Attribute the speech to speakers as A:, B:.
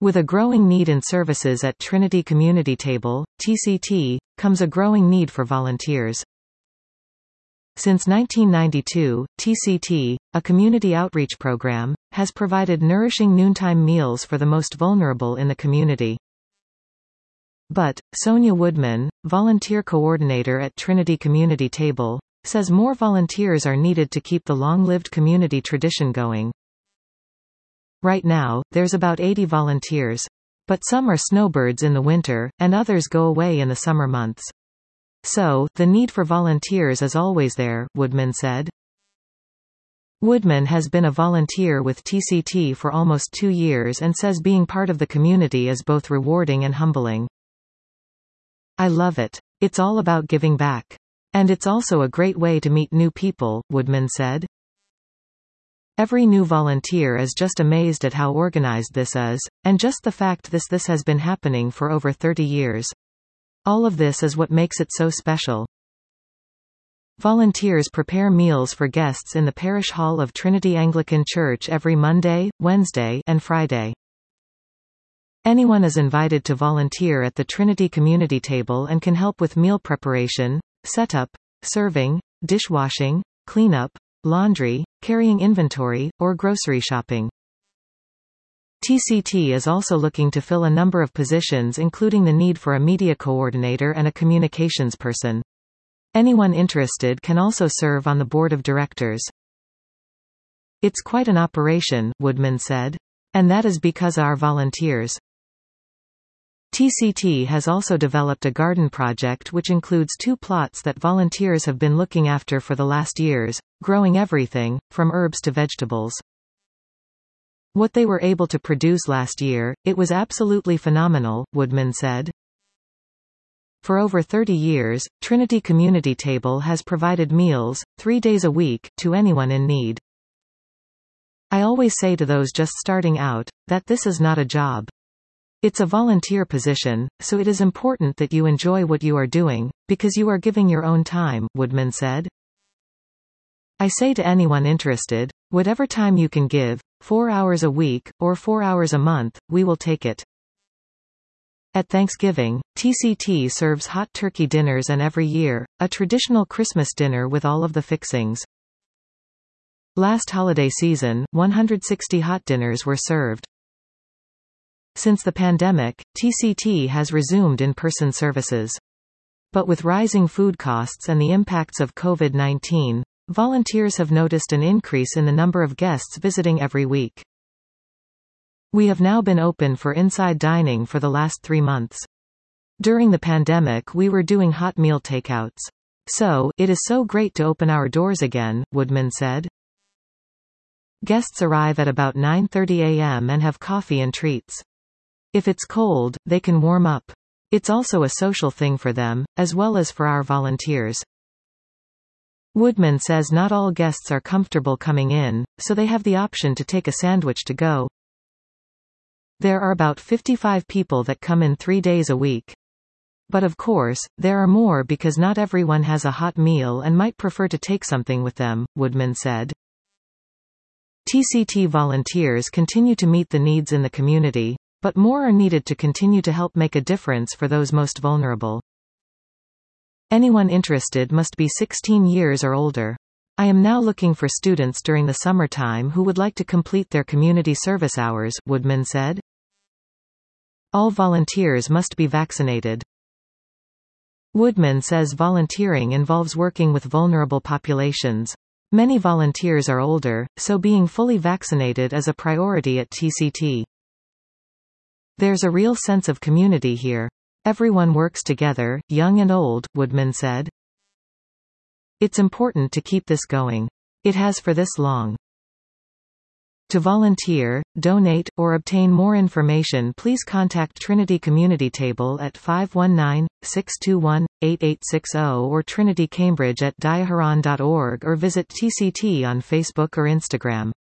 A: With a growing need in services at Trinity Community Table, TCT, comes a growing need for volunteers. Since 1992, TCT, a community outreach program, has provided nourishing noontime meals for the most vulnerable in the community. But, Sonia Woodman, volunteer coordinator at Trinity Community Table, says more volunteers are needed to keep the long-lived community tradition going. Right now, there's about 80 volunteers. But some are snowbirds in the winter, and others go away in the summer months. So, the need for volunteers is always there, Woodman said. Woodman has been a volunteer with TCT for almost 2 years and says being part of the community is both rewarding and humbling. I love it. It's all about giving back. And it's also a great way to meet new people, Woodman said. Every new volunteer is just amazed at how organized this is, and just the fact this has been happening for over 30 years. All of this is what makes it so special. Volunteers prepare meals for guests in the parish hall of Trinity Anglican Church every Monday, Wednesday, and Friday. Anyone is invited to volunteer at the Trinity Community Table and can help with meal preparation, setup, serving, dishwashing, cleanup, laundry, carrying inventory, or grocery shopping. TCT is also looking to fill a number of positions including the need for a media coordinator and a communications person. Anyone interested can also serve on the board of directors. It's quite an operation, Woodman said. And that is because our volunteers. TCT has also developed a garden project which includes 2 plots that volunteers have been looking after for the last years, growing everything, from herbs to vegetables. What they were able to produce last year, it was absolutely phenomenal, Woodman said. For over 30 years, Trinity Community Table has provided meals, 3 days a week, to anyone in need. I always say to those just starting out, that this is not a job. It's a volunteer position, so it is important that you enjoy what you are doing, because you are giving your own time, Woodman said. I say to anyone interested, whatever time you can give, 4 hours a week, or 4 hours a month, we will take it. At Thanksgiving, TCT serves hot turkey dinners and every year, a traditional Christmas dinner with all of the fixings. Last holiday season, 160 hot dinners were served. Since the pandemic, TCT has resumed in-person services. But with rising food costs and the impacts of COVID-19, volunteers have noticed an increase in the number of guests visiting every week. We have now been open for inside dining for the last 3 months. During the pandemic we were doing hot meal takeouts. So, it is so great to open our doors again, Woodman said. Guests arrive at about 9:30 a.m. and have coffee and treats. If it's cold, they can warm up. It's also a social thing for them, as well as for our volunteers. Woodman says not all guests are comfortable coming in, so they have the option to take a sandwich to go. There are about 55 people that come in 3 days a week. But of course, there are more because not everyone has a hot meal and might prefer to take something with them, Woodman said. TCT volunteers continue to meet the needs in the community, but more are needed to continue to help make a difference for those most vulnerable. Anyone interested must be 16 years or older. I am now looking for students during the summertime who would like to complete their community service hours, Woodman said. All volunteers must be vaccinated. Woodman says volunteering involves working with vulnerable populations. Many volunteers are older, so being fully vaccinated is a priority at TCT. There's a real sense of community here. Everyone works together, young and old, Woodman said. It's important to keep this going. It has for this long. To volunteer, donate, or obtain more information, please contact Trinity Community Table at 519-621-8860 or Trinity Cambridge at diaharon.org or visit TCT on Facebook or Instagram.